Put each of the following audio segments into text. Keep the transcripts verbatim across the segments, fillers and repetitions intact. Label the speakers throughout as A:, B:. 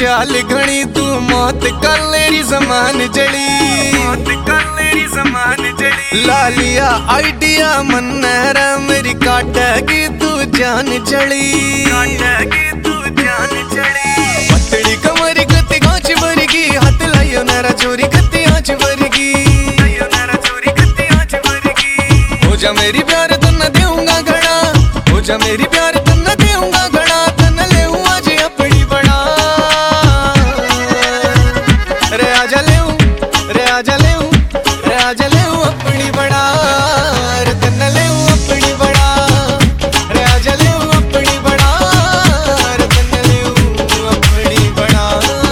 A: चाल घनी तू मौत कर लेरी जमान जड़ी, मौत कर लेरी जमान जड़ी। लालिया आइडिया मनहरा मेरी काटेगी तू जान चढ़ी, काटेगी तू जान चढ़ी। पतली कमरी गति गांच भरगी, हाथ लाइयो नारा चोरी गति आंच भरगी, लाइयो नारा चोरी गति आंच भरगी। हो जा मेरी प्यार तन्ना देऊंगा घड़ा, हो जा मेरी प्यार तन्ना देऊंगा घड़ा, तन ले आज अपनी बड़ा। रे आजा ले रे आजा ले रे आजा ले अपनी बड़ा, रे तन ले अपनी बड़ा, रे आजा ले अपनी बड़ा, रे तन ले अपनी बड़ा।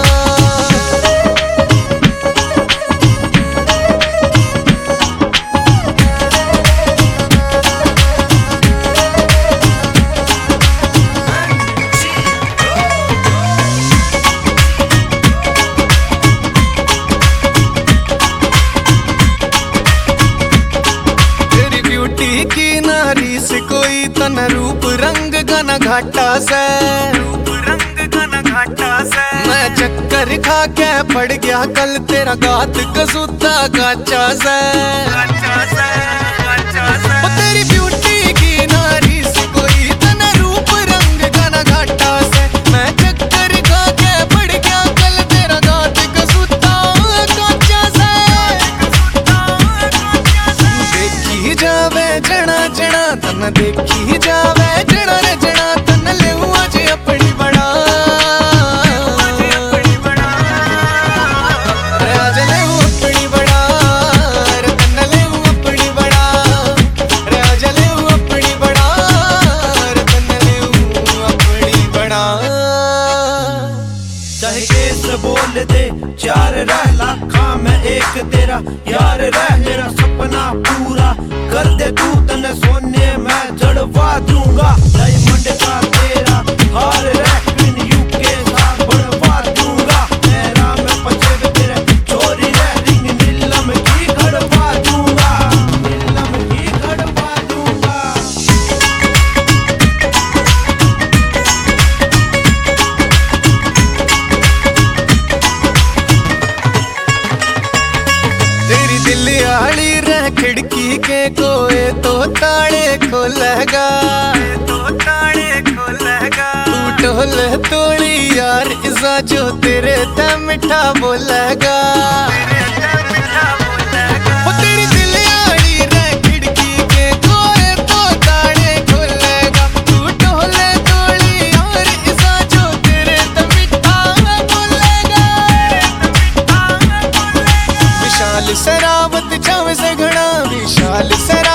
A: की नारी से कोई तन रूप रंग घना घाटा से, रूप रंग घना घाटा से। मैं चक्कर खा के पड़ गया कल तेरा गात कसूता गाचा से, गाचा से, गाचा से। ओ तेरी ब्यूटी की नारी से कोई तन रूप रंग घना घाटा से। मैं चक्कर खा के पड़ गया कल तेरा गात कसूता गाचा से, देखी जावे जना जना तन, देखी जावे जना रे जना, तन ले आज अपनी बड़ा, रे आज ले अपनी बड़ा, रे तन ले अपनी बड़ा, रे आज ले अपनी बड़ा, रे तन ले अपनी बड़ा।
B: चाहे केस बोल दे चार रह लाखा में एक तेरा यार रह, मेरा सपना पूरा कर दे तू, तने सोने मैं जड़वा दूंगा। डायमंड का तेरा हार रह, क्वीन यू के साथ बढ़वा दूंगा। मेरा मैं पछेब तेरे चोरी रह, रिंग नीलम की गड़वा दूंगा, नीलम की गड़वा दूंगा।
A: तेरी दिल आली रह खिड़की के कोए तो ताले खोलेगा, तो ताले खोलेगा। तू ढोल तोड़ी यार इसा जो तेरे ते मिठा बोलेगा, ओ तेरी दिल आली रह खिड़की के कोए तो ताले खोलेगा। तू ढोल तोड़ी यार इसा जो तेरे ते मिठा बोलेगा। विशाल सरावत छाव से घड़ा, विशाल सरा